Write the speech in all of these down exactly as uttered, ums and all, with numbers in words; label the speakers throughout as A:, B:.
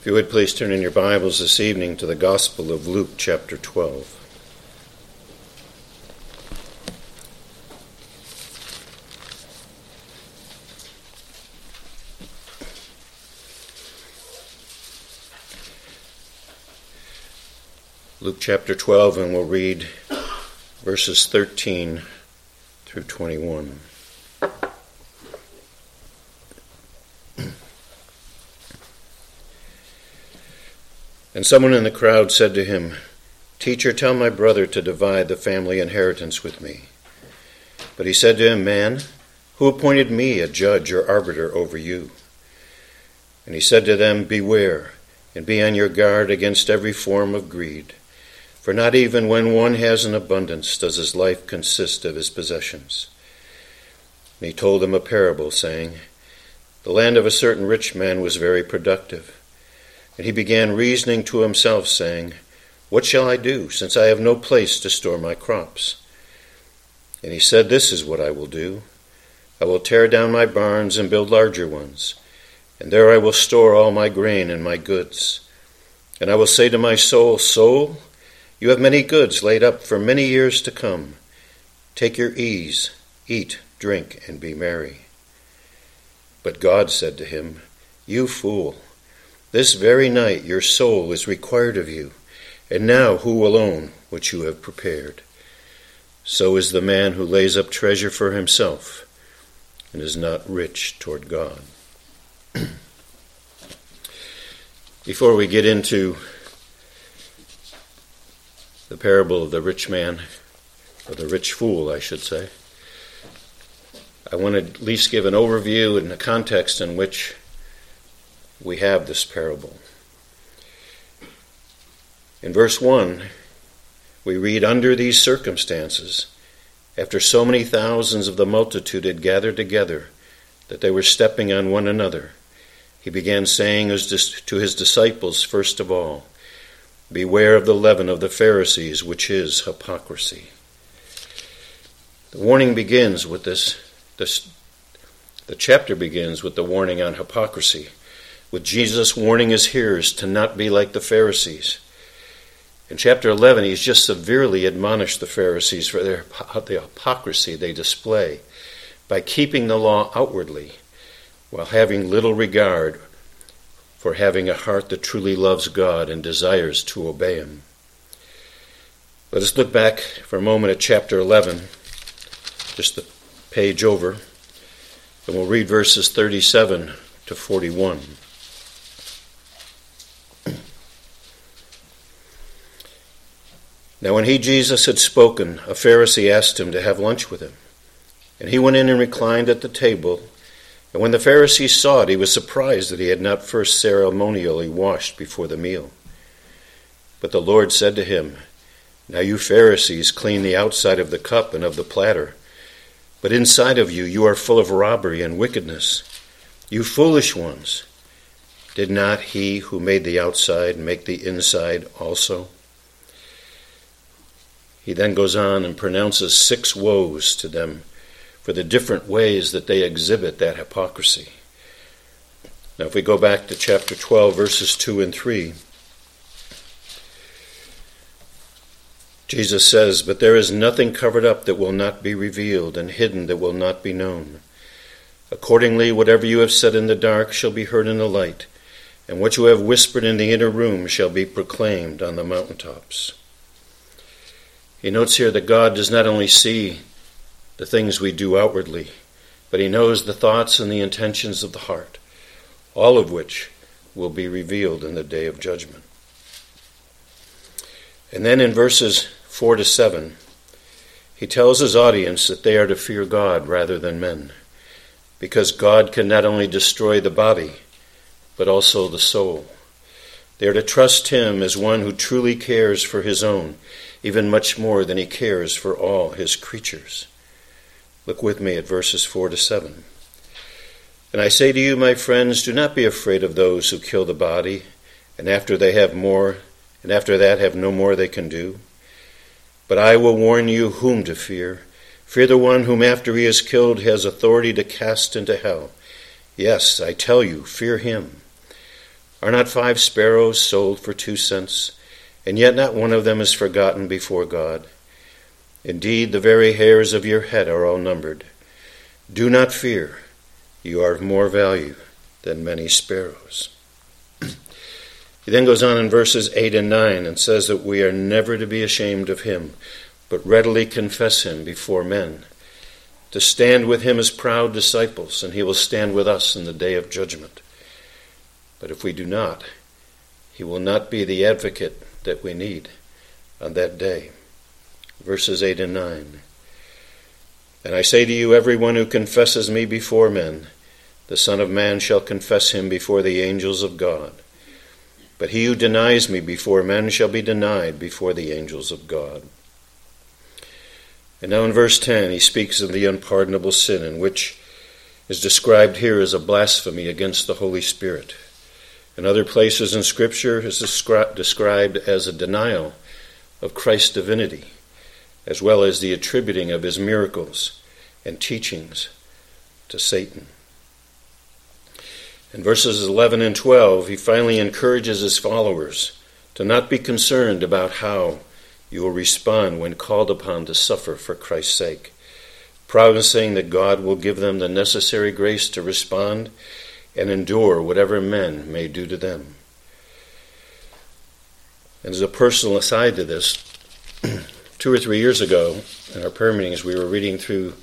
A: If you would please turn in your Bibles this evening to the Gospel of Luke chapter twelve. Luke chapter twelve, and we'll read verses thirteen through twenty-one. And someone in the crowd said to him, "Teacher, tell my brother to divide the family inheritance with me." But he said to him, "Man, who appointed me a judge or arbiter over you?" And he said to them, "Beware, and be on your guard against every form of greed. For not even when one has an abundance does his life consist of his possessions." And he told them a parable, saying, "The land of a certain rich man was very productive. And he began reasoning to himself, saying, 'What shall I do, since I have no place to store my crops?' And he said, 'This is what I will do. I will tear down my barns and build larger ones, and there I will store all my grain and my goods. And I will say to my soul, Soul, you have many goods laid up for many years to come. Take your ease, eat, drink, and be merry.' But God said to him, 'You fool, this very night your soul is required of you, and now who will own what you have prepared? So is the man who lays up treasure for himself and is not rich toward God.'" Before we get into the parable of the rich man, or the rich fool, I should say, I want to at least give an overview and the context in which we have this parable. In verse one, we read, "Under these circumstances, after so many thousands of the multitude had gathered together that they were stepping on one another, he began saying to his disciples, first of all, 'Beware of the leaven of the Pharisees, which is hypocrisy.'" The warning begins with this, this the chapter begins with the warning on hypocrisy, with Jesus warning his hearers to not be like the Pharisees. In chapter eleven, he's just severely admonished the Pharisees for their the hypocrisy they display by keeping the law outwardly while having little regard for having a heart that truly loves God and desires to obey him. Let us look back for a moment at chapter eleven, just the page over, and we'll read verses thirty-seven to forty-one. Now when he, Jesus, had spoken, a Pharisee asked him to have lunch with him. And he went in and reclined at the table. And when the Pharisee saw it, he was surprised that he had not first ceremonially washed before the meal. But the Lord said to him, "Now you Pharisees clean the outside of the cup and of the platter, but inside of you you are full of robbery and wickedness. You foolish ones, did not he who made the outside make the inside also?" He then goes on and pronounces six woes to them for the different ways that they exhibit that hypocrisy. Now if we go back to chapter twelve, verses two and three, Jesus says, "But there is nothing covered up that will not be revealed, and hidden that will not be known. Accordingly, whatever you have said in the dark shall be heard in the light, and what you have whispered in the inner room shall be proclaimed on the mountaintops." He notes here that God does not only see the things we do outwardly, but he knows the thoughts and the intentions of the heart, all of which will be revealed in the day of judgment. And then in verses four to seven, he tells his audience that they are to fear God rather than men, because God can not only destroy the body, but also the soul. They are to trust him as one who truly cares for his own, even much more than he cares for all his creatures. Look with me at verses four to seven. "And I say to you, my friends, do not be afraid of those who kill the body, and after they have more, and after that have no more they can do. But I will warn you whom to fear. Fear the one whom after he is killed has authority to cast into hell. Yes, I tell you, fear him. Are not five sparrows sold for two cents? And yet not one of them is forgotten before God. Indeed, the very hairs of your head are all numbered. Do not fear. You are of more value than many sparrows. He then goes on in verses eight and nine and says that we are never to be ashamed of him, but readily confess him before men, to stand with him as proud disciples, and he will stand with us in the day of judgment. But if we do not, he will not be the advocate that we need on that day. Verses eight and nine. And I say to you, everyone who confesses me before men, the Son of Man shall confess him before the angels of God. But he who denies me before men shall be denied before the angels of God. And now in verse ten, he speaks of the unpardonable sin, in which is described here as a blasphemy against the Holy Spirit. In other places in Scripture, it is descri- described as a denial of Christ's divinity, as well as the attributing of his miracles and teachings to Satan. In verses eleven and twelve, he finally encourages his followers to not be concerned about how you will respond when called upon to suffer for Christ's sake, promising that God will give them the necessary grace to respond and endure whatever men may do to them. And as a personal aside to this, two or three years ago in our prayer meetings, we were reading through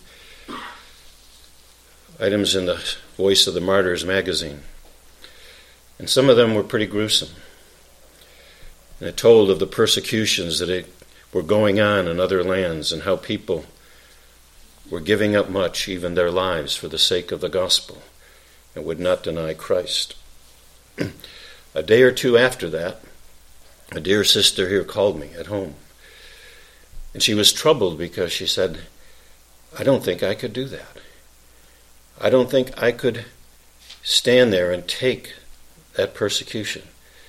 A: items in the Voice of the Martyrs magazine. And some of them were pretty gruesome. And it told of the persecutions that it, were going on in other lands and how people were giving up much, even their lives, for the sake of the gospel and would not deny Christ. A day or two after that, a dear sister here called me at home. And she was troubled because she said, I don't think I could do that. I don't think I could stand there and take that persecution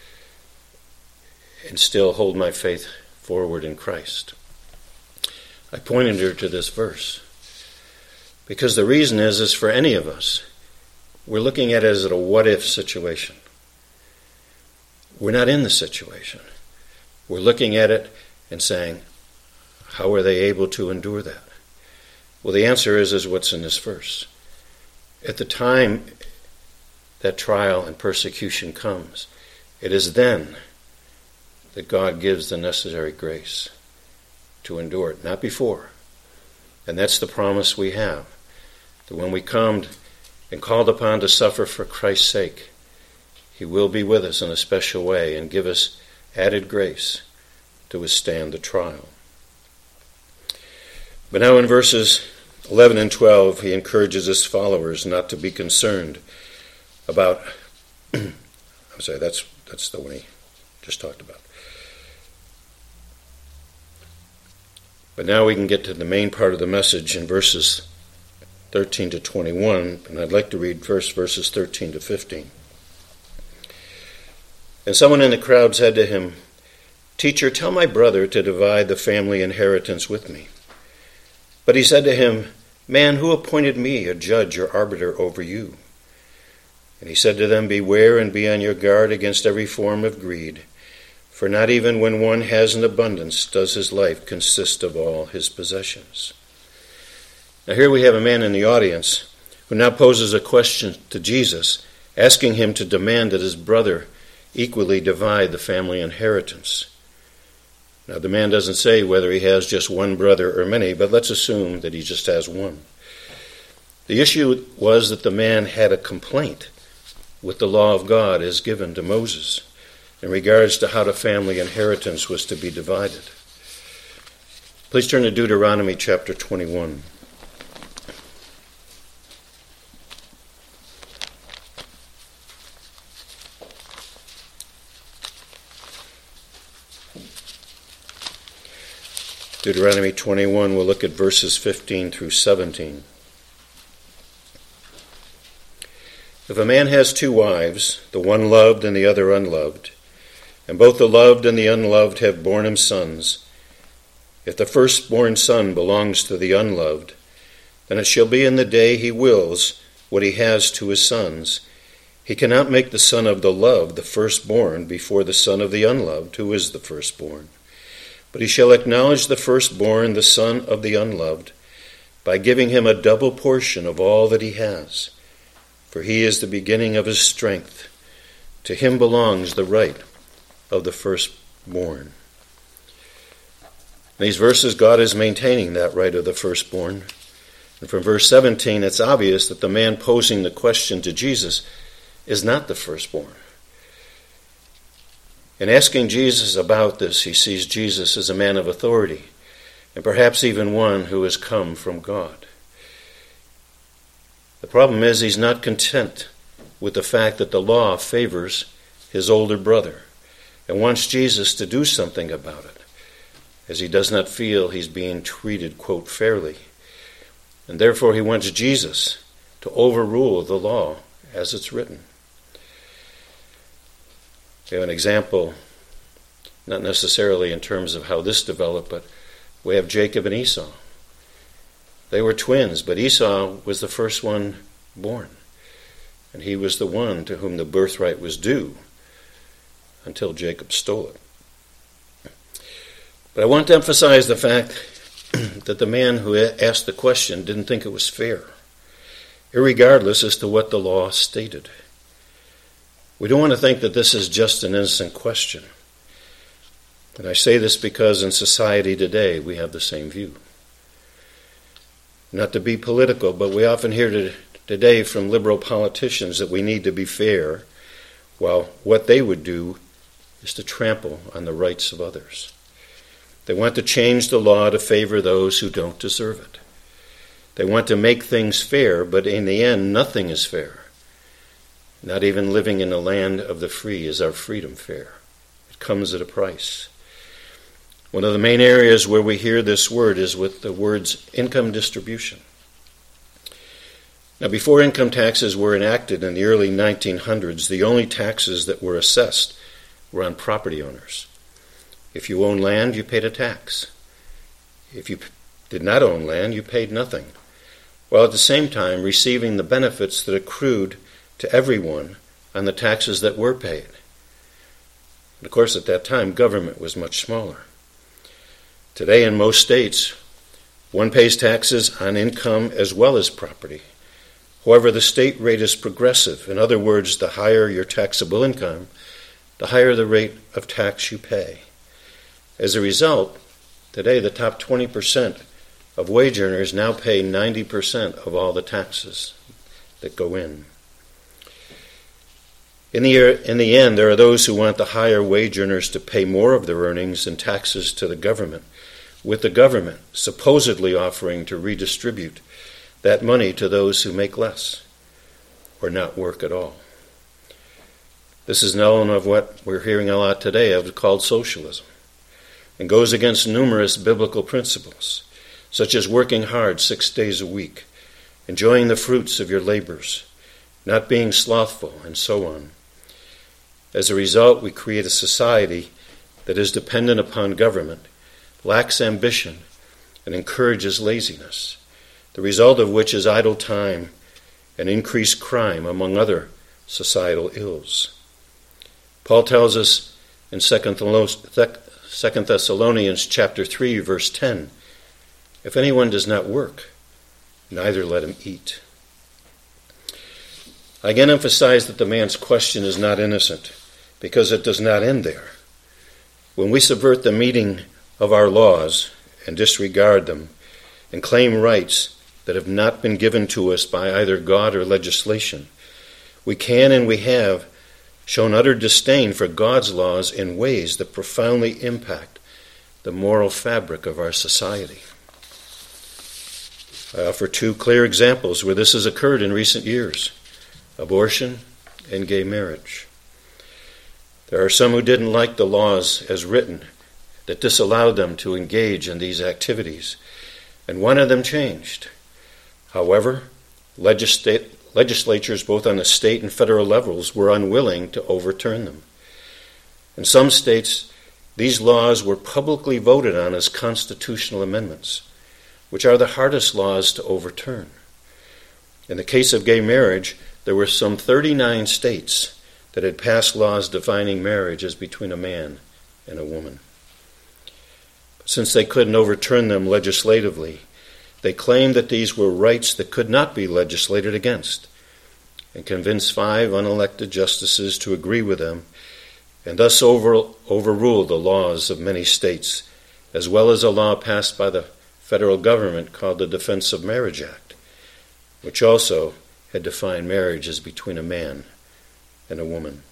A: and still hold my faith forward in Christ. I pointed her to this verse because the reason is, is for any of us, we're looking at it as a what-if situation. We're not in the situation. We're looking at it and saying, how are they able to endure that? Well, the answer is, is what's in this verse. At the time that trial and persecution comes, it is then that God gives the necessary grace to endure it, not before. And that's the promise we have, that when we come and called upon to suffer for Christ's sake, he will be with us in a special way and give us added grace to withstand the trial. But now in verses eleven and twelve, he encourages his followers not to be concerned about, I'm sorry, that's, that's the one he just talked about. But now we can get to the main part of the message in verses thirteen to twenty-one, and I'd like to read first verses thirteen to fifteen. And someone in the crowd said to him, Teacher, tell my brother to divide the family inheritance with me. But he said to him, Man, who appointed me a judge or arbiter over you? And he said to them, Beware and be on your guard against every form of greed, for not even when one has an abundance does his life consist of all his possessions. Now here we have a man in the audience who now poses a question to Jesus, asking him to demand that his brother equally divide the family inheritance. Now the man doesn't say whether he has just one brother or many, but let's assume that he just has one. The issue was that the man had a complaint with the law of God as given to Moses in regards to how the family inheritance was to be divided. Please turn to Deuteronomy chapter twenty-one. Deuteronomy twenty-one, we'll look at verses fifteen through seventeen. If a man has two wives, the one loved and the other unloved, and both the loved and the unloved have borne him sons, if the firstborn son belongs to the unloved, then it shall be in the day he wills what he has to his sons, He cannot make the son of the loved the firstborn before the son of the unloved, who is the firstborn. But he shall acknowledge the firstborn, the son of the unloved, by giving him a double portion of all that he has. For he is the beginning of his strength. To him belongs the right of the firstborn. In these verses, God is maintaining that right of the firstborn. And from verse seventeen, it's obvious that the man posing the question to Jesus is not the firstborn. In asking Jesus about this, he sees Jesus as a man of authority, and perhaps even one who has come from God. The problem is he's not content with the fact that the law favors his older brother and wants Jesus to do something about it, as he does not feel he's being treated, quote, fairly. And therefore he wants Jesus to overrule the law as it's written. We have an example, not necessarily in terms of how this developed, but we have Jacob and Esau. They were twins, but Esau was the first one born. And he was the one to whom the birthright was due until Jacob stole it. But I want to emphasize the fact that the man who asked the question didn't think it was fair, irregardless as to what the law stated. We don't want to think that this is just an innocent question. And I say this because in society today we have the same view. Not to be political, but we often hear today from liberal politicians that we need to be fair, while what they would do is to trample on the rights of others. They want to change the law to favor those who don't deserve it. They want to make things fair, but in the end, nothing is fair. Not even living in the land of the free is our freedom fair. It comes at a price. One of the main areas where we hear this word is with the words income distribution. Now, before income taxes were enacted in the early nineteen hundreds, the only taxes that were assessed were on property owners. If you owned land, you paid a tax. If you did not own land, you paid nothing, while at the same time receiving the benefits that accrued to everyone on the taxes that were paid. And of course, at that time, government was much smaller. Today, in most states, one pays taxes on income as well as property. However, the state rate is progressive. In other words, the higher your taxable income, the higher the rate of tax you pay. As a result, today the top twenty percent of wage earners now pay ninety percent of all the taxes that go in. In the, in the end, there are those who want the higher wage earners to pay more of their earnings in taxes to the government, with the government supposedly offering to redistribute that money to those who make less or not work at all. This is known of what we're hearing a lot today of called socialism, and goes against numerous biblical principles, such as working hard six days a week, enjoying the fruits of your labors, not being slothful, and so on. As a result, we create a society that is dependent upon government, lacks ambition, and encourages laziness, the result of which is idle time and increased crime, among other societal ills. Paul tells us in Second Thessalonians chapter three, verse ten, if anyone does not work, neither let him eat. I again emphasize that the man's question is not innocent, because it does not end there. When we subvert the meaning of our laws and disregard them and claim rights that have not been given to us by either God or legislation, we can and we have shown utter disdain for God's laws in ways that profoundly impact the moral fabric of our society. I offer two clear examples where this has occurred in recent years: abortion and gay marriage. There are some who didn't like the laws as written that disallowed them to engage in these activities, and wanted them changed. However, legislat- legislatures both on the state and federal levels were unwilling to overturn them. In some states, these laws were publicly voted on as constitutional amendments, which are the hardest laws to overturn. In the case of gay marriage, there were some thirty-nine states that had passed laws defining marriage as between a man and a woman. Since they couldn't overturn them legislatively, they claimed that these were rights that could not be legislated against, and convinced five unelected justices to agree with them, and thus over, overruled the laws of many states, as well as a law passed by the federal government called the Defense of Marriage Act, which also had defined marriage as between a man and a woman.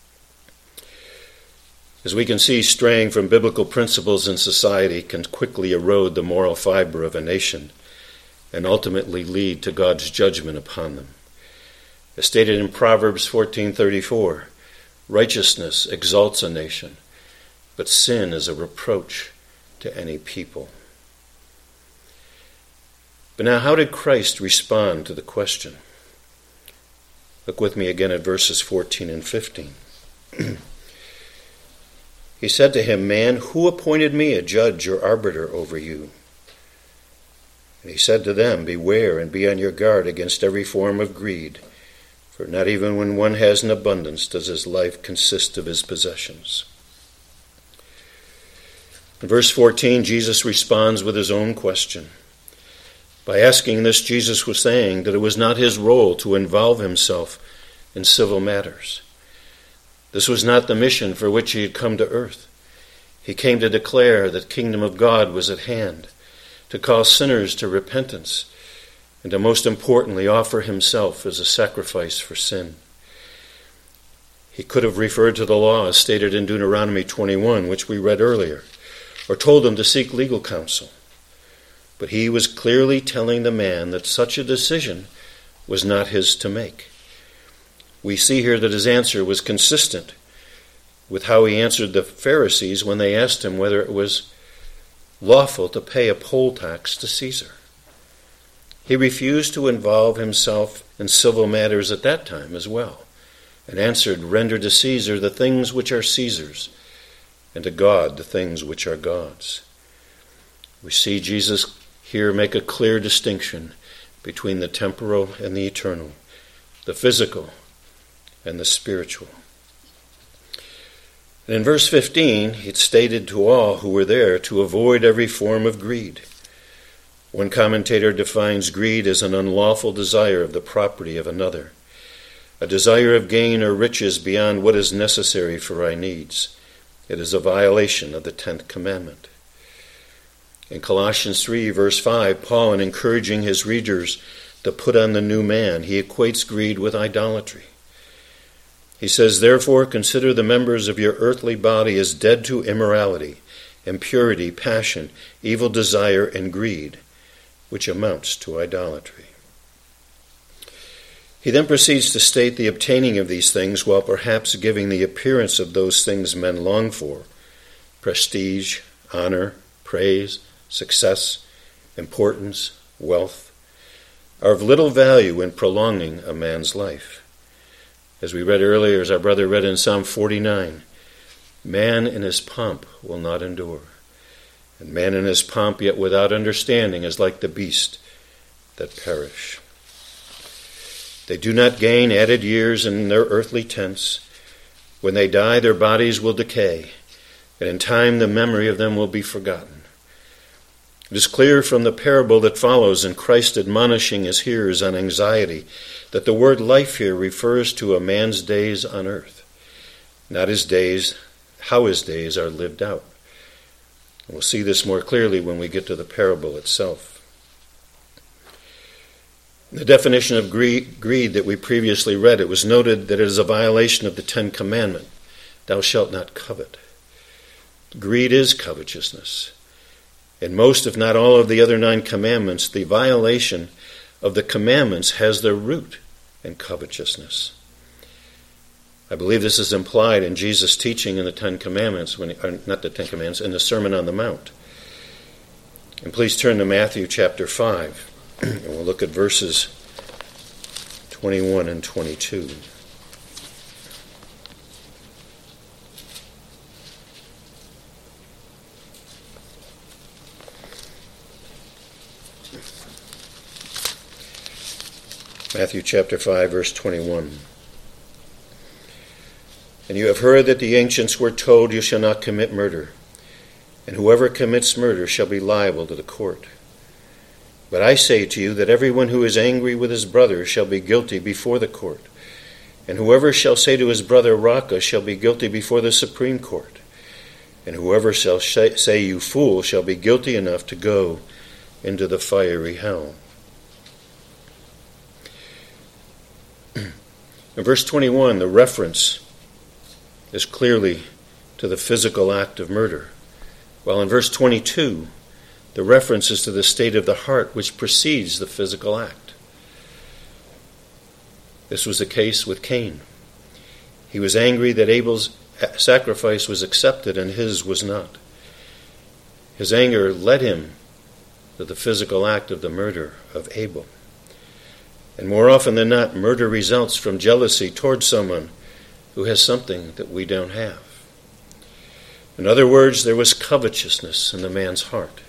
A: As we can see, straying from biblical principles in society can quickly erode the moral fiber of a nation and ultimately lead to God's judgment upon them. As stated in Proverbs fourteen thirty-four, righteousness exalts a nation, but sin is a reproach to any people. But now, how did Christ respond to the question? Look with me again at verses fourteen and fifteen. He said to him, "Man, who appointed me a judge or arbiter over you?" And he said to them, "Beware and be on your guard against every form of greed, for not even when one has an abundance does his life consist of his possessions." In verse fourteen, Jesus responds with his own question. By asking this, Jesus was saying that it was not his role to involve himself in civil matters. This was not the mission for which he had come to earth. He came to declare that the kingdom of God was at hand, to call sinners to repentance, and to most importantly offer himself as a sacrifice for sin. He could have referred to the law as stated in Deuteronomy twenty-one, which we read earlier, or told them to seek legal counsel. But he was clearly telling the man that such a decision was not his to make. We see here that his answer was consistent with how he answered the Pharisees when they asked him whether it was lawful to pay a poll tax to Caesar. He refused to involve himself in civil matters at that time as well, and answered, "Render to Caesar the things which are Caesar's, and to God the things which are God's." We see Jesus here make a clear distinction between the temporal and the eternal, the physical and the spiritual. And in verse fifteen, it's stated to all who were there to avoid every form of greed. One commentator defines greed as an unlawful desire of the property of another, a desire of gain or riches beyond what is necessary for our needs. It is a violation of the tenth commandment. In Colossians three, verse five, Paul, in encouraging his readers to put on the new man, he equates greed with idolatry. He says, "Therefore consider the members of your earthly body as dead to immorality, impurity, passion, evil desire, and greed, which amounts to idolatry." He then proceeds to state the obtaining of these things while perhaps giving the appearance of those things men long for: prestige, honor, praise, success, importance, wealth, are of little value in prolonging a man's life. As we read earlier, as our brother read in Psalm forty-nine, man in his pomp will not endure, and man in his pomp yet without understanding is like the beast that perish. They do not gain added years in their earthly tents. When they die, their bodies will decay, and in time the memory of them will be forgotten. It is clear from the parable that follows, and Christ admonishing his hearers on anxiety, that the word life here refers to a man's days on earth, not his days, how his days are lived out. And we'll see this more clearly when we get to the parable itself. In the definition of greed, greed that we previously read, it was noted that it is a violation of the Ten Commandments, "Thou shalt not covet." Greed is covetousness. In most, if not all, of the other nine commandments, the violation of the commandments has their root in covetousness. I believe this is implied in Jesus' teaching in the Ten Commandments, when, or not the Ten Commandments, in the Sermon on the Mount. And please turn to Matthew chapter five, and we'll look at verses twenty-one and twenty-two. Matthew chapter five, verse twenty-one. And you have heard that the ancients were told, you shall not commit murder, and whoever commits murder shall be liable to the court. But I say to you that everyone who is angry with his brother shall be guilty before the court, and whoever shall say to his brother, Raca, shall be guilty before the Supreme Court, and whoever shall say, you fool, shall be guilty enough to go into the fiery hell. In verse twenty-one, the reference is clearly to the physical act of murder, while in verse twenty-two, the reference is to the state of the heart which precedes the physical act. This was the case with Cain. He was angry that Abel's sacrifice was accepted and his was not. His anger led him to the physical act of the murder of Abel. And more often than not, murder results from jealousy towards someone who has something that we don't have. In other words, there was covetousness in the man's heart.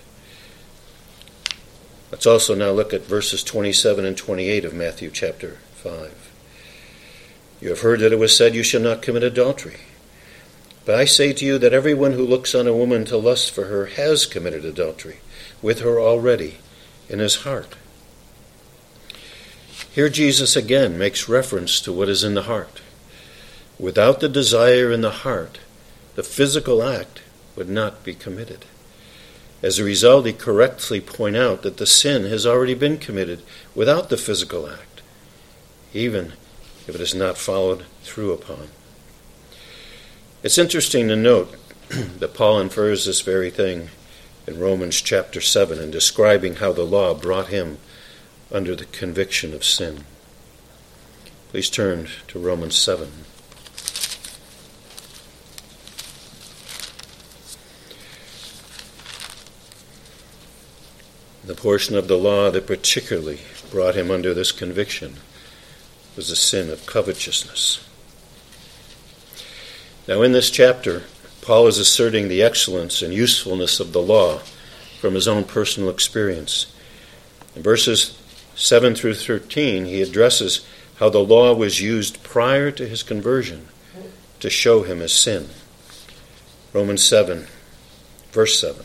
A: Let's also now look at verses twenty-seven and twenty-eight of Matthew chapter five. You have heard that it was said, you shall not commit adultery. But I say to you that everyone who looks on a woman to lust for her has committed adultery with her already in his heart. Here Jesus again makes reference to what is in the heart. Without the desire in the heart, the physical act would not be committed. As a result, he correctly points out that the sin has already been committed without the physical act, even if it is not followed through upon. It's interesting to note that Paul infers this very thing in Romans chapter seven in describing how the law brought him under the conviction of sin. Please turn to Romans seven. The portion of the law that particularly brought him under this conviction was the sin of covetousness. Now in this chapter, Paul is asserting the excellence and usefulness of the law from his own personal experience. In verses seven through thirteen, he addresses how the law was used prior to his conversion to show him his sin. Romans seven, verse seven.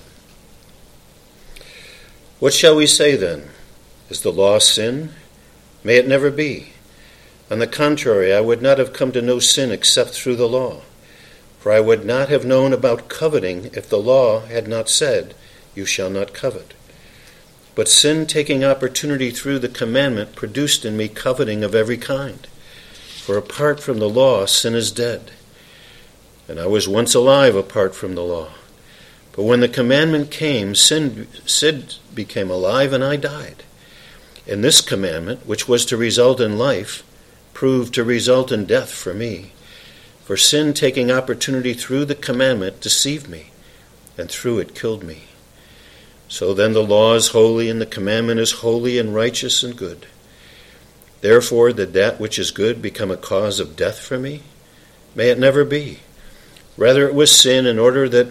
A: What shall we say then? Is the law sin? May it never be. On the contrary, I would not have come to know sin except through the law. For I would not have known about coveting if the law had not said, you shall not covet. But sin, taking opportunity through the commandment, produced in me coveting of every kind. For apart from the law, sin is dead. And I was once alive apart from the law. But when the commandment came, sin, sin became alive and I died. And this commandment, which was to result in life, proved to result in death for me. For sin, taking opportunity through the commandment, deceived me, and through it killed me. So then the law is holy, and the commandment is holy and righteous and good. Therefore, did that which is good become a cause of death for me? May it never be. Rather, it was sin in order that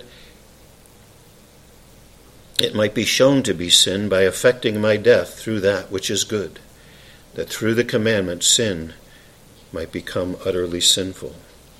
A: it might be shown to be sin by effecting my death through that which is good, that through the commandment sin might become utterly sinful.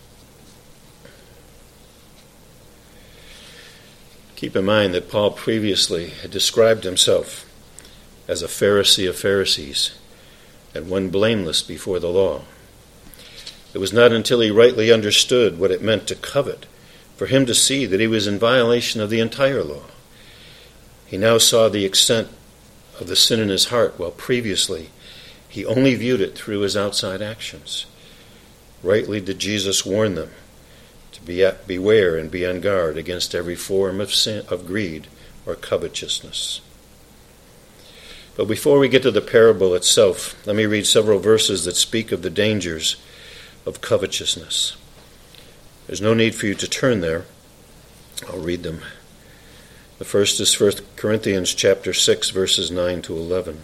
A: Keep in mind that Paul previously had described himself as a Pharisee of Pharisees and one blameless before the law. It was not until he rightly understood what it meant to covet for him to see that he was in violation of the entire law. He now saw the extent of the sin in his heart, while previously he only viewed it through his outside actions. Rightly did Jesus warn them to be at, beware and be on guard against every form of sin, of greed or covetousness. But before we get to the parable itself, let me read several verses that speak of the dangers of covetousness. There's no need for you to turn there. I'll read them. The first is First Corinthians chapter six, verses nine to eleven.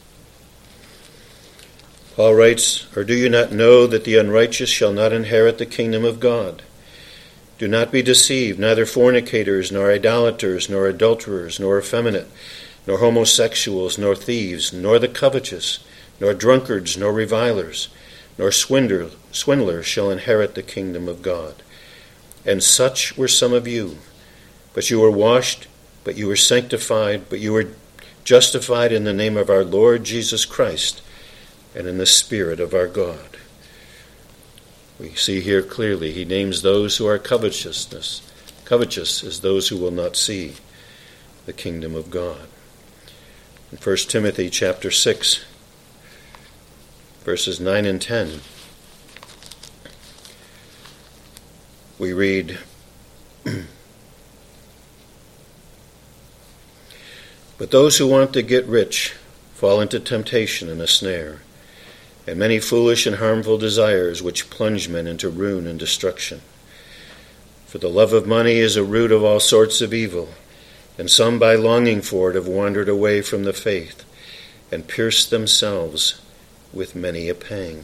A: Paul writes, "Or do you not know that the unrighteous shall not inherit the kingdom of God? Do not be deceived, neither fornicators, nor idolaters, nor adulterers, nor effeminate, nor homosexuals, nor thieves, nor the covetous, nor drunkards, nor revilers, nor swindler, swindlers shall inherit the kingdom of God. And such were some of you. But you were washed, but you were sanctified, but you were justified in the name of our Lord Jesus Christ and in the Spirit of our God. We see here clearly he names those who are covetousness, covetous as those who will not see the kingdom of God. In First Timothy chapter six, verses nine and ten, we read, "But those who want to get rich fall into temptation and a snare, and many foolish and harmful desires which plunge men into ruin and destruction. For the love of money is a root of all sorts of evil, and some by longing for it have wandered away from the faith and pierced themselves with many a pang."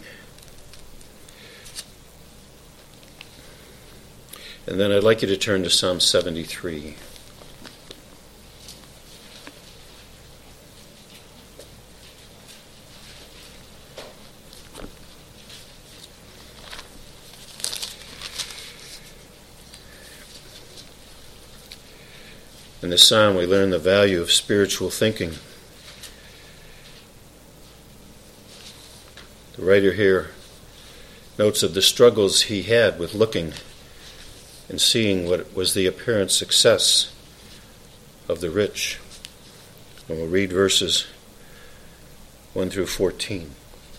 A: And then I'd like you to turn to Psalm seventy-three. In this psalm, we learn the value of spiritual thinking. The writer here notes of the struggles he had with looking and seeing what was the apparent success of the rich. And we'll read verses one through fourteen.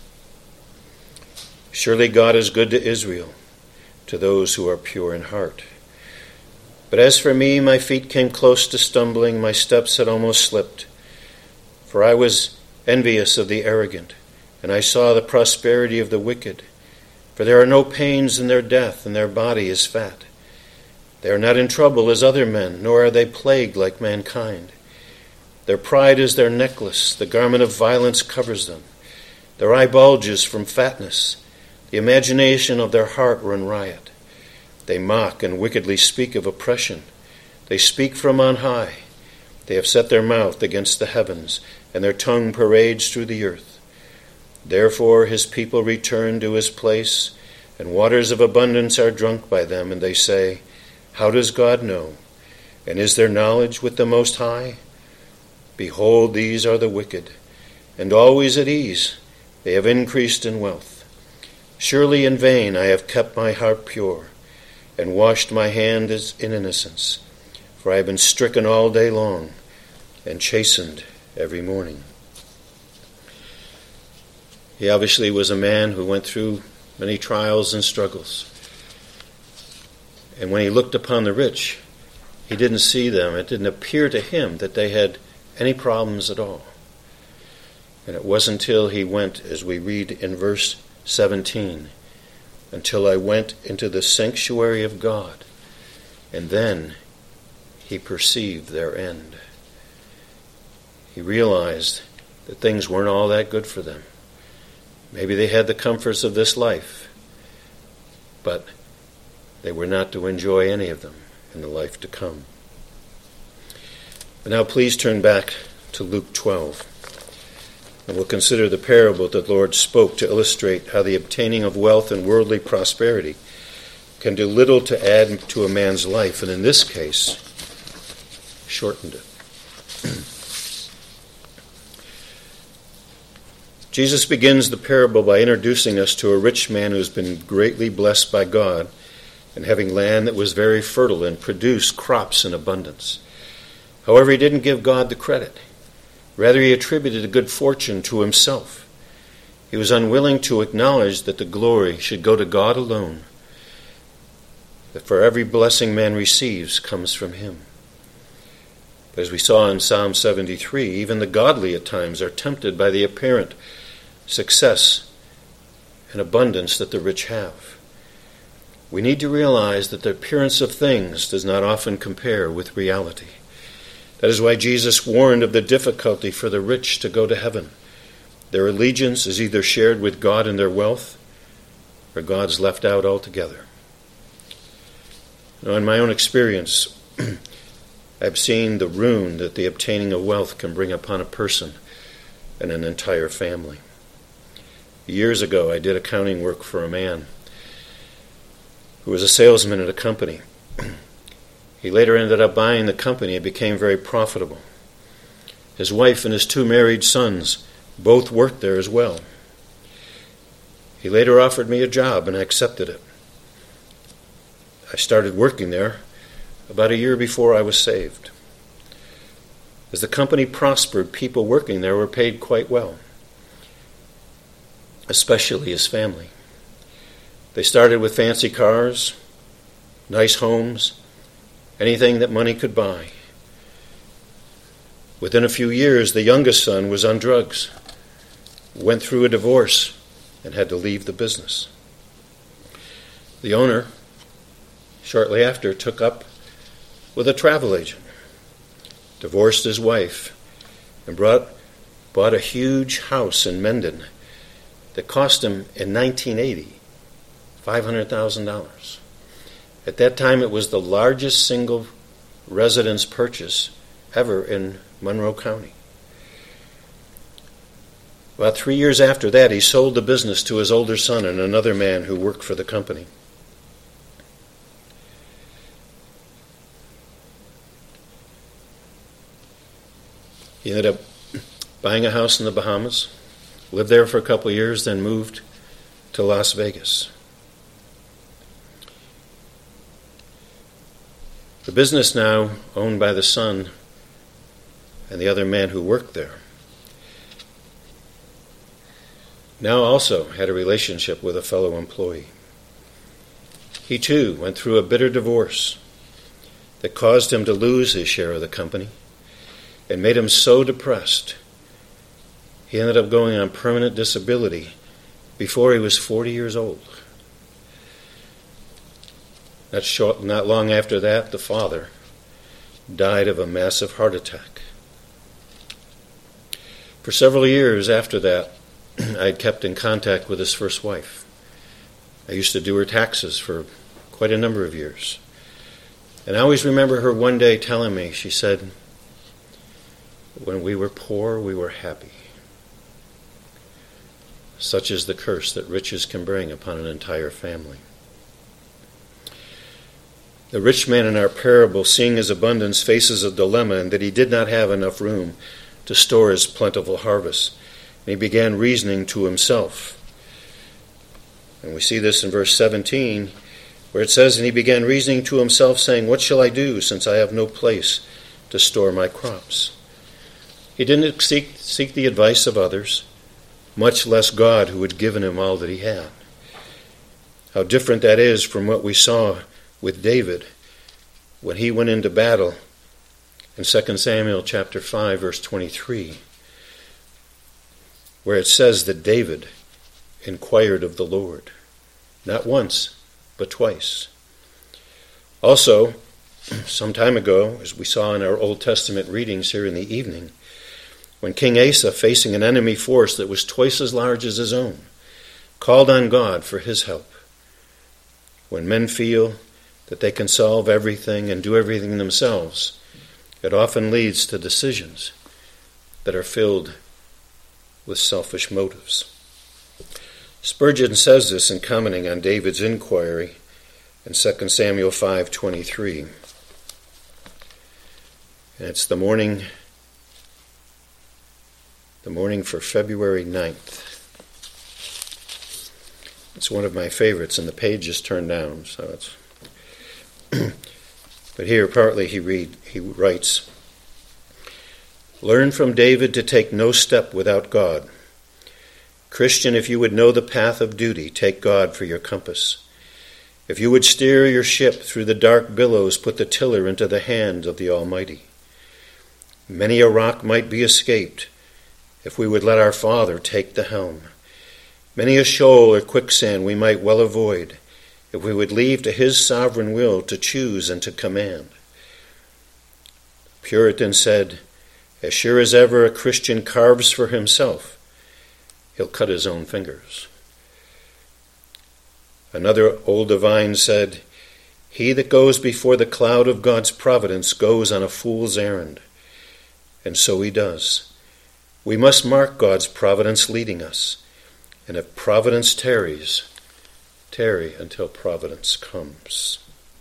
A: "Surely God is good to Israel, to those who are pure in heart. But as for me, my feet came close to stumbling, my steps had almost slipped. For I was envious of the arrogant, and I saw the prosperity of the wicked. For there are no pains in their death, and their body is fat. They are not in trouble as other men, nor are they plagued like mankind. Their pride is their necklace, the garment of violence covers them. Their eye bulges from fatness, the imagination of their heart run riot. They mock and wickedly speak of oppression. They speak from on high. They have set their mouth against the heavens, and their tongue parades through the earth. Therefore his people return to his place, and waters of abundance are drunk by them, and they say, 'How does God know? And is there knowledge with the Most High?' Behold, these are the wicked, and always at ease. They have increased in wealth. Surely in vain I have kept my heart pure, and washed my hand in innocence. For I have been stricken all day long, and chastened every morning." He obviously was a man who went through many trials and struggles. And when he looked upon the rich, he didn't see them. It didn't appear to him that they had any problems at all. And it wasn't until he went, as we read in verse seventeen, "Until I went into the sanctuary of God, and then he perceived their end." He realized that things weren't all that good for them. Maybe they had the comforts of this life, but they were not to enjoy any of them in the life to come. But now please turn back to Luke twelve, and we'll consider the parable that the Lord spoke to illustrate how the obtaining of wealth and worldly prosperity can do little to add to a man's life, and in this case, shortened it. Jesus begins the parable by introducing us to a rich man who has been greatly blessed by God and having land that was very fertile and produced crops in abundance. However, he didn't give God the credit. Rather, he attributed the good fortune to himself. He was unwilling to acknowledge that the glory should go to God alone, that for every blessing man receives comes from him. But as we saw in Psalm seventy-three, even the godly at times are tempted by the apparent success and abundance that the rich have. We need to realize that the appearance of things does not often compare with reality. That is why Jesus warned of the difficulty for the rich to go to heaven. Their allegiance is either shared with God in their wealth, or God's left out altogether. Now, in my own experience, I've seen the ruin that the obtaining of wealth can bring upon a person and an entire family. Years ago, I did accounting work for a man who was a salesman at a company. He later ended up buying the company and became very profitable. His wife and his two married sons both worked there as well. He later offered me a job, and I accepted it. I started working there about a year before I was saved. As the company prospered, people working there were paid quite well, especially his family. They started with fancy cars, nice homes, anything that money could buy. Within a few years, the youngest son was on drugs, went through a divorce, and had to leave the business. The owner, shortly after, took up with a travel agent, divorced his wife, and brought, bought a huge house in Mendon that cost him, in nineteen eighty, five hundred thousand dollars. At that time, it was the largest single residence purchase ever in Monroe County. About three years after that, he sold the business to his older son and another man who worked for the company. He ended up buying a house in the Bahamas, lived there for a couple of years, then moved to Las Vegas. The business now owned by the son and the other man who worked there now also had a relationship with a fellow employee. He too went through a bitter divorce that caused him to lose his share of the company and made him so depressed he ended up going on permanent disability before he was forty years old. Not short, not long after that, the father died of a massive heart attack. For several years after that, I had kept in contact with his first wife. I used to do her taxes for quite a number of years. And I always remember her one day telling me, she said, "When we were poor, we were happy. Such is the curse that riches can bring upon an entire family." The rich man in our parable, seeing his abundance, faces a dilemma in that he did not have enough room to store his plentiful harvest. And he began reasoning to himself. And we see this in verse seventeen, where it says, "And he began reasoning to himself, saying, 'What shall I do, since I have no place to store my crops?'" He didn't seek, seek the advice of others, much less God, who had given him all that he had. How different that is from what we saw with David when he went into battle in Second Samuel chapter five, verse twenty-three, where it says that David inquired of the Lord, not once, but twice. Also, some time ago, as we saw in our Old Testament readings here in the evening, when King Asa, facing an enemy force that was twice as large as his own, called on God for his help. When men feel that they can solve everything and do everything themselves, it often leads to decisions that are filled with selfish motives. Spurgeon says this in commenting on David's inquiry in Second Samuel five twenty-three. And it's the morning, the morning for February ninth. It's one of my favorites, and the page is turned down, so it's. But here, partly he read, he writes, "Learn from David to take no step without God. Christian, if you would know the path of duty, take God for your compass. If you would steer your ship through the dark billows, put the tiller into the hand of the Almighty. Many a rock might be escaped if we would let our Father take the helm. Many a shoal or quicksand we might well avoid if we would leave to his sovereign will to choose and to command." Puritan said, "As sure as ever a Christian carves for himself, he'll cut his own fingers." Another old divine said, "He that goes before the cloud of God's providence goes on a fool's errand." And so he does. We must mark God's providence leading us. And if providence tarries, tarry until providence comes.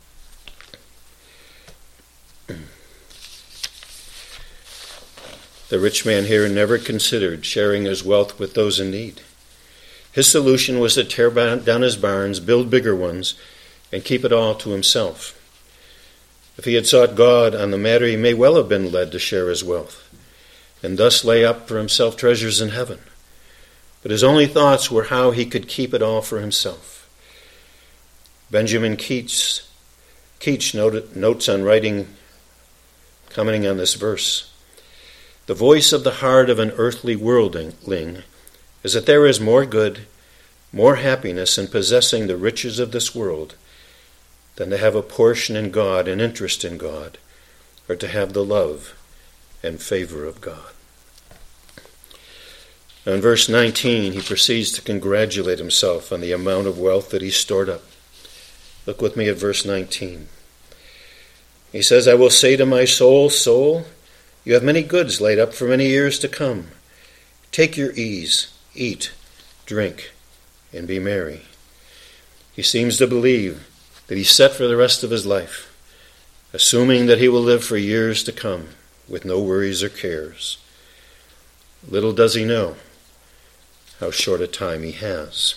A: The rich man here never considered sharing his wealth with those in need. His solution was to tear down his barns, build bigger ones, and keep it all to himself. If he had sought God on the matter, he may well have been led to share his wealth, and thus lay up for himself treasures in heaven. But his only thoughts were how he could keep it all for himself. Benjamin Keats, Keats noted, notes on writing, commenting on this verse, "The voice of the heart of an earthly worldling is that there is more good, more happiness in possessing the riches of this world than to have a portion in God and interest in God, or to have the love and favor of God." Now in verse nineteen, he proceeds to congratulate himself on the amount of wealth that he stored up. Look with me at verse nineteen. He says, "I will say to my soul, soul, you have many goods laid up for many years to come. Take your ease, eat, drink, and be merry." He seems to believe that he's set for the rest of his life, assuming that he will live for years to come with no worries or cares. Little does he know how short a time he has.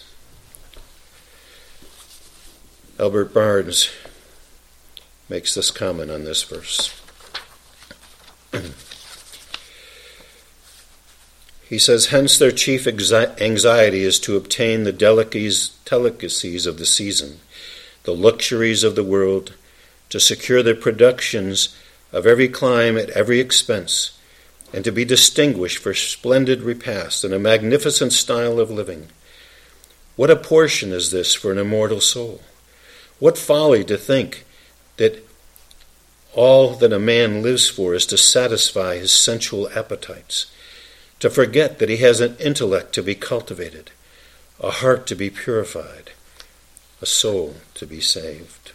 A: Albert Barnes makes this comment on this verse. He says, "Hence their chief anxiety is to obtain the delicacies of the season, the luxuries of the world, to secure the productions of every clime at every expense, and to be distinguished for splendid repast and a magnificent style of living. What a portion is this for an immortal soul! What folly to think that all that a man lives for is to satisfy his sensual appetites, to forget that he has an intellect to be cultivated, a heart to be purified, a soul to be saved."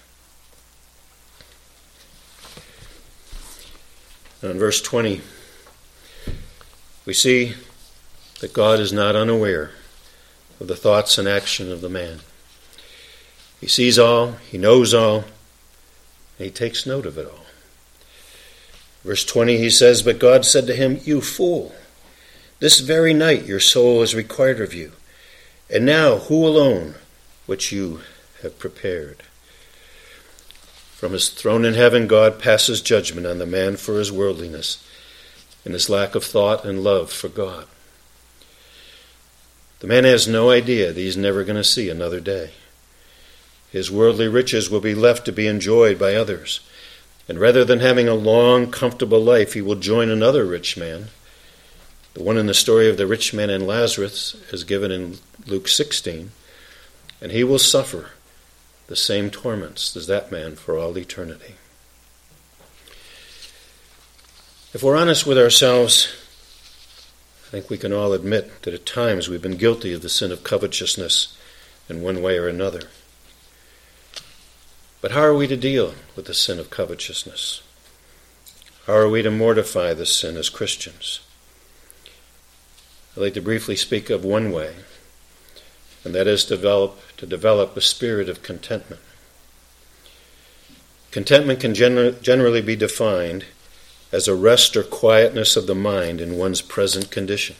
A: Now in verse twenty, we see that God is not unaware of the thoughts and action of the man. He sees all, he knows all, and he takes note of it all. Verse twenty, he says, "But God said to him, 'You fool, this very night your soul is required of you, and now who alone which you have prepared?'" From his throne in heaven, God passes judgment on the man for his worldliness and his lack of thought and love for God. The man has no idea that he's never going to see another day. His worldly riches will be left to be enjoyed by others, and rather than having a long, comfortable life, he will join another rich man. The one in the story of the rich man and Lazarus is given in Luke sixteen, and he will suffer the same torments as that man for all eternity. If we're honest with ourselves, I think we can all admit that at times we've been guilty of the sin of covetousness in one way or another. But how are we to deal with the sin of covetousness? How are we to mortify this sin as Christians? I'd like to briefly speak of one way, and that is to develop, to develop a spirit of contentment. Contentment can gener- generally be defined as a rest or quietness of the mind in one's present condition.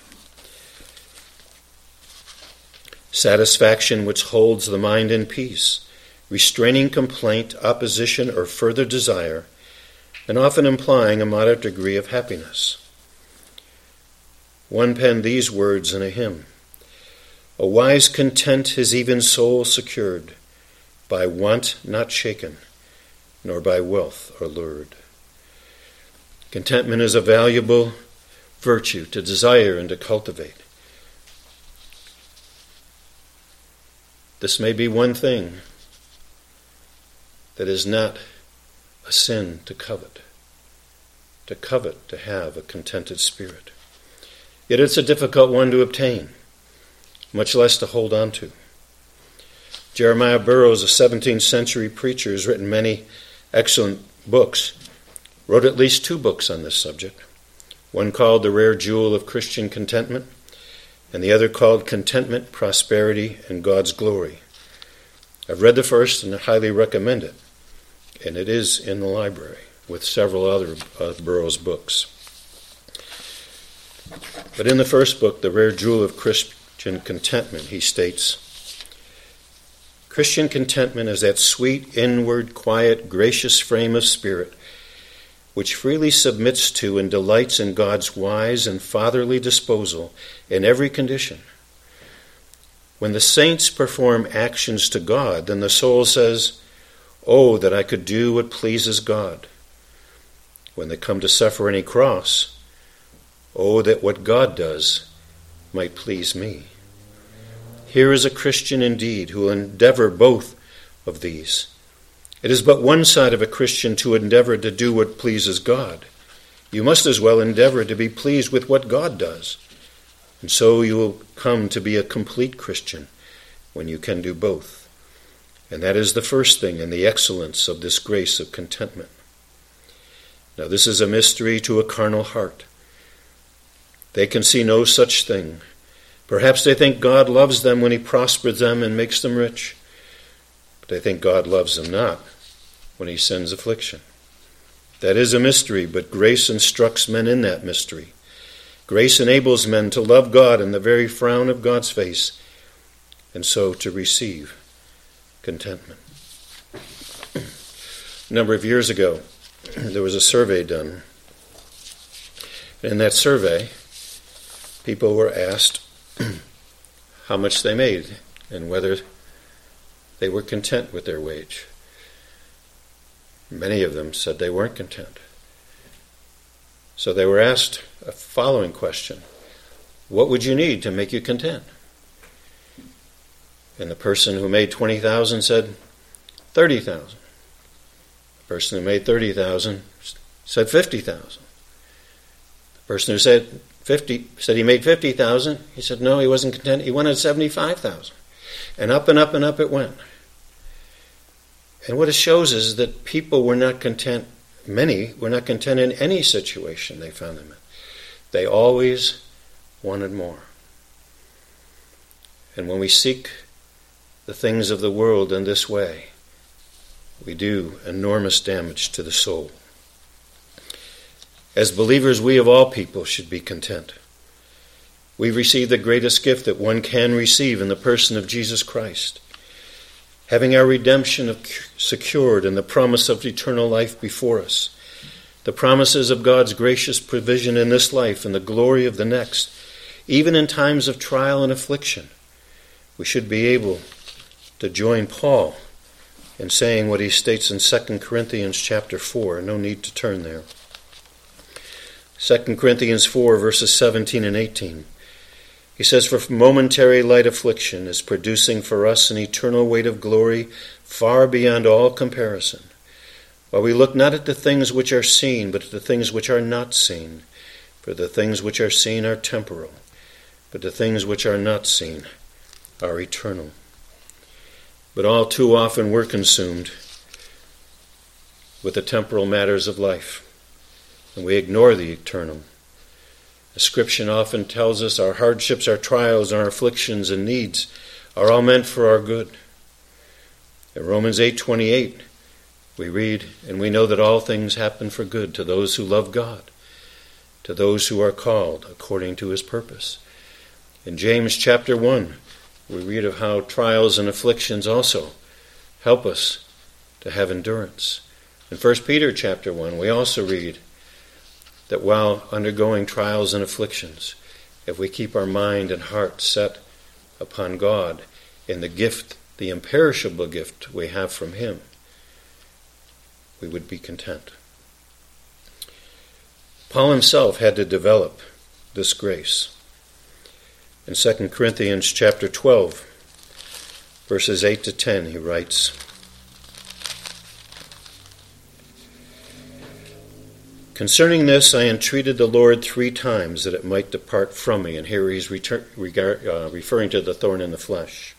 A: Satisfaction which holds the mind in peace, restraining complaint, opposition, or further desire, and often implying a moderate degree of happiness. One penned these words in a hymn: "A wise content his even soul secured, by want not shaken, nor by wealth allured." Contentment is a valuable virtue to desire and to cultivate. This may be one thing that is not a sin to covet. To covet, to have a contented spirit. Yet it's a difficult one to obtain, much less to hold on to. Jeremiah Burroughs, a seventeenth century preacher, has written many excellent books, wrote at least two books on this subject, one called The Rare Jewel of Christian Contentment, and the other called Contentment, Prosperity, and God's Glory. I've read the first and I highly recommend it, and it is in the library with several other of Burroughs' books. But in the first book, The Rare Jewel of Christian Contentment, he states, Christian contentment is that sweet, inward, quiet, gracious frame of spirit which freely submits to and delights in God's wise and fatherly disposal in every condition. When the saints perform actions to God, then the soul says, "Oh, that I could do what pleases God." When they come to suffer any cross, "Oh, that what God does might please me." Here is a Christian indeed who will endeavor both of these. It is but one side of a Christian to endeavor to do what pleases God. You must as well endeavor to be pleased with what God does. And so you will come to be a complete Christian when you can do both. And that is the first thing in the excellence of this grace of contentment. Now this is a mystery to a carnal heart. They can see no such thing. Perhaps they think God loves them when he prospers them and makes them rich. But they think God loves them not when he sends affliction. That is a mystery, but grace instructs men in that mystery. Grace enables men to love God in the very frown of God's face, and so to receive contentment. A number of years ago, there was a survey done. In that survey, people were asked how much they made and whether they were content with their wage. Many of them said they weren't content. So they were asked a following question: what would you need to make you content? And the person who made twenty thousand dollars said thirty thousand dollars. The person who made thirty thousand dollars said fifty thousand dollars. The person who said fifty said he made fifty thousand dollars, he said no, he wasn't content. He wanted seventy-five thousand dollars. And up and up and up it went. And what it shows is that people were not content, many were not content in any situation they found them in. They always wanted more. And when we seek the things of the world in this way, we do enormous damage to the soul. As believers, we of all people should be content. We've received the greatest gift that one can receive in the person of Jesus Christ. Having our redemption secured and the promise of eternal life before us, the promises of God's gracious provision in this life and the glory of the next, even in times of trial and affliction, we should be able to join Paul in saying what he states in Second Corinthians chapter four. No need to turn there. Second Corinthians four, verses seventeen and eighteen. He says, "For momentary light affliction is producing for us an eternal weight of glory far beyond all comparison, while we look not at the things which are seen, but at the things which are not seen. For the things which are seen are temporal, but the things which are not seen are eternal." But all too often we're consumed with the temporal matters of life, and we ignore the eternal. The Scripture often tells us our hardships, our trials, our afflictions and needs are all meant for our good. In Romans eight twenty-eight, we read, "And we know that all things happen for good to those who love God, to those who are called according to his purpose." In James chapter one, we read of how trials and afflictions also help us to have endurance. In First Peter chapter one, we also read that while undergoing trials and afflictions, if we keep our mind and heart set upon God and the gift, the imperishable gift we have from him, we would be content. Paul himself had to develop this grace. In Second Corinthians chapter twelve, verses eight to ten, he writes, "Concerning this I entreated the Lord three times that it might depart from me." And here he's retur- regard, uh, referring to the thorn in the flesh.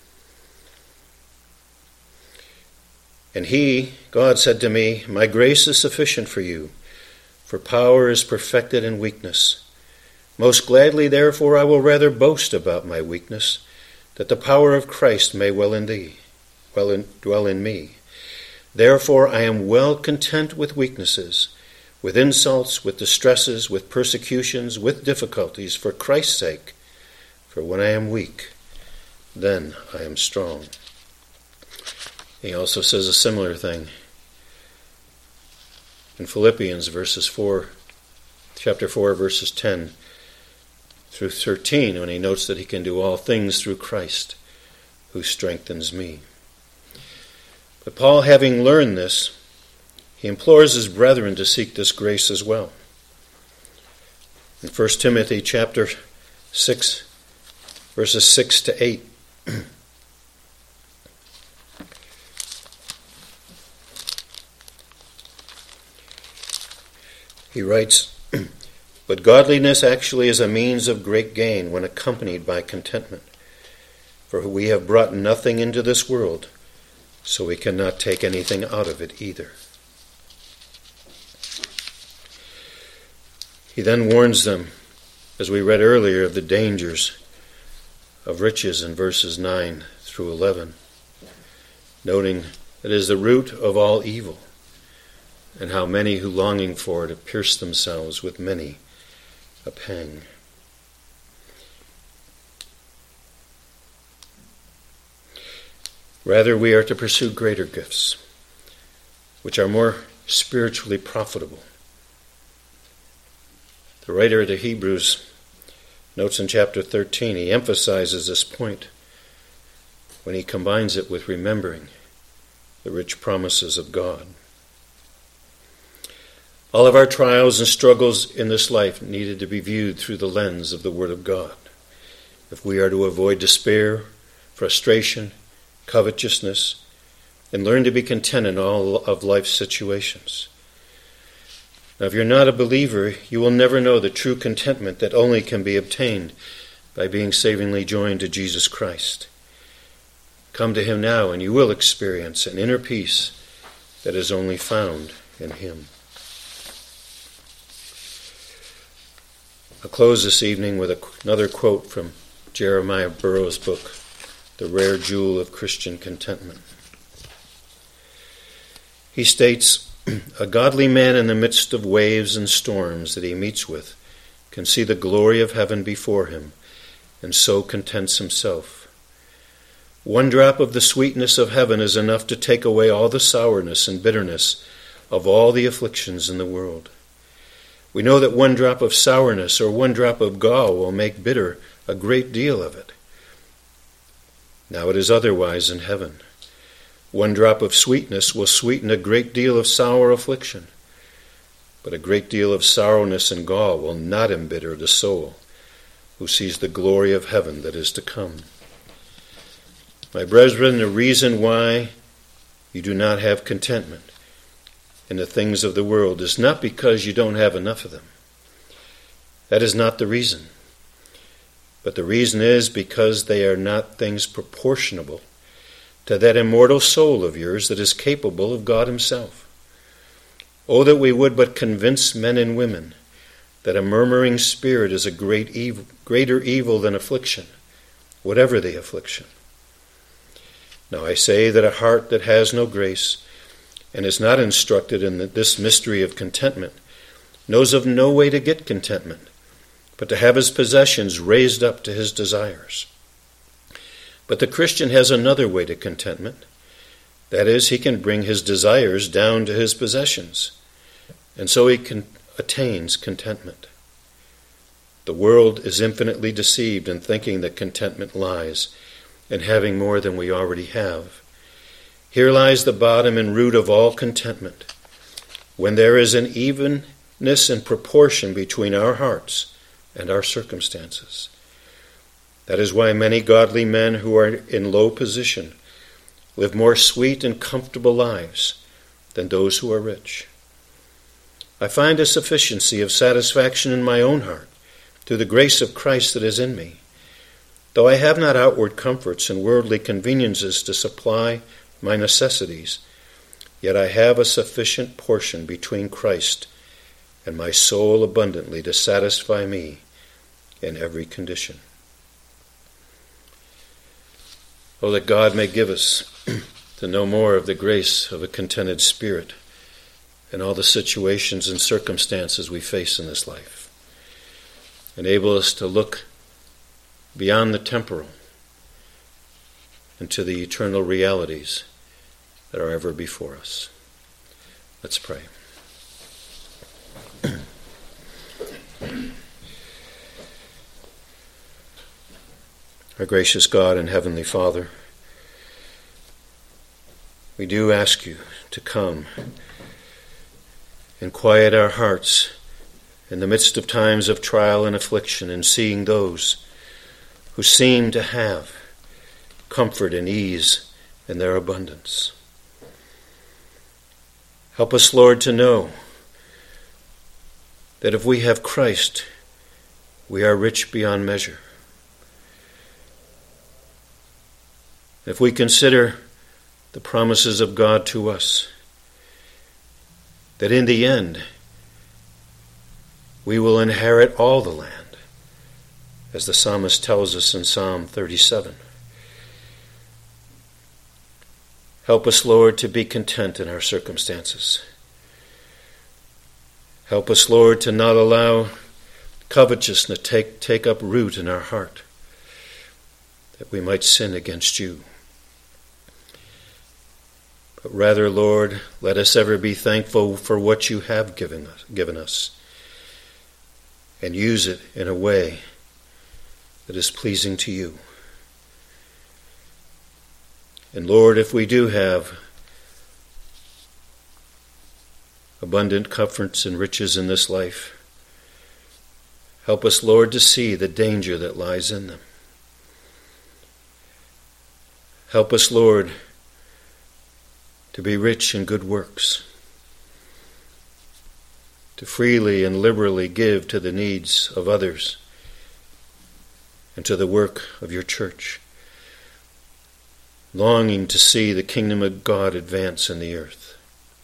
A: "And he, God, said to me, My grace is sufficient for you, for power is perfected in weakness. Most gladly, therefore, I will rather boast about my weakness, that the power of Christ may well in thee, well in, dwell in me. Therefore I am well content with weaknesses, with insults, with distresses, with persecutions, with difficulties, for Christ's sake. For when I am weak, then I am strong. He also says a similar thing in Philippians verses four, chapter four, verses ten through thirteen, when he notes that he can do all things through Christ, who strengthens me. But Paul, having learned this, he implores his brethren to seek this grace as well. In First Timothy chapter six, verses six to eight, he writes, "But godliness actually is a means of great gain when accompanied by contentment. For we have brought nothing into this world, so we cannot take anything out of it either." He then warns them, as we read earlier, of the dangers of riches in verses nine through eleven, noting that it is the root of all evil, and how many who longing for it have pierced themselves with many a pang. Rather, we are to pursue greater gifts, which are more spiritually profitable. The writer of the Hebrews notes in chapter thirteen, he emphasizes this point when he combines it with remembering the rich promises of God. All of our trials and struggles in this life needed to be viewed through the lens of the Word of God. If we are to avoid despair, frustration, covetousness, and learn to be content in all of life's situations. Now, if you're not a believer, you will never know the true contentment that only can be obtained by being savingly joined to Jesus Christ. Come to him now, and you will experience an inner peace that is only found in him. I'll close this evening with another quote from Jeremiah Burroughs' book, The Rare Jewel of Christian Contentment. He states, "A godly man in the midst of waves and storms that he meets with can see the glory of heaven before him, and so contents himself. One drop of the sweetness of heaven is enough to take away all the sourness and bitterness of all the afflictions in the world. We know that one drop of sourness or one drop of gall will make bitter a great deal of it. Now it is otherwise in heaven. One drop of sweetness will sweeten a great deal of sour affliction, but a great deal of sourness and gall will not embitter the soul who sees the glory of heaven that is to come. My brethren, the reason why you do not have contentment in the things of the world is not because you don't have enough of them. That is not the reason. But the reason is because they are not things proportionable to that immortal soul of yours that is capable of God himself. Oh, that we would but convince men and women that a murmuring spirit is a great evil, greater evil than affliction, whatever the affliction. Now I say that a heart that has no grace and is not instructed in this mystery of contentment knows of no way to get contentment, but to have his possessions raised up to his desires. But the Christian has another way to contentment. That is, he can bring his desires down to his possessions, and so he can, attains contentment. The world is infinitely deceived in thinking that contentment lies in having more than we already have. Here lies the bottom and root of all contentment, when there is an evenness and proportion between our hearts and our circumstances. That is why many godly men who are in low position live more sweet and comfortable lives than those who are rich. I find a sufficiency of satisfaction in my own heart through the grace of Christ that is in me. Though I have not outward comforts and worldly conveniences to supply my necessities, yet I have a sufficient portion between Christ and my soul abundantly to satisfy me in every condition. Oh, that God may give us to know more of the grace of a contented spirit in all the situations and circumstances we face in this life. Enable us to look beyond the temporal into the eternal realities that are ever before us. Let's pray. Our gracious God and Heavenly Father, we do ask you to come and quiet our hearts in the midst of times of trial and affliction, and seeing those who seem to have comfort and ease in their abundance. Help us, Lord, to know that if we have Christ, we are rich beyond measure. If we consider the promises of God to us, that in the end we will inherit all the land, as the psalmist tells us in Psalm thirty-seven. Help us, Lord, to be content in our circumstances. Help us, Lord, to not allow covetousness to take, take up root in our heart, that we might sin against you. But rather, Lord, let us ever be thankful for what you have given us, given us, and use it in a way that is pleasing to you. And Lord, if we do have abundant comforts and riches in this life, help us, Lord, to see the danger that lies in them. Help us, Lord, to be rich in good works, to freely and liberally give to the needs of others and to the work of your church, longing to see the kingdom of God advance in the earth.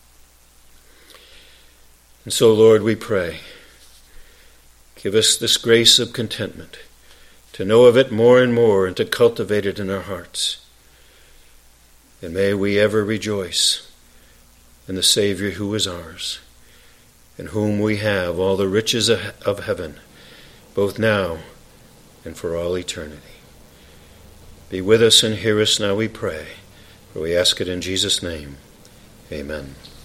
A: And so, Lord, we pray, give us this grace of contentment, to know of it more and more and to cultivate it in our hearts. And may we ever rejoice in the Savior who is ours, in whom we have all the riches of heaven, both now and for all eternity. Be with us and hear us now, we pray, for we ask it in Jesus' name. Amen.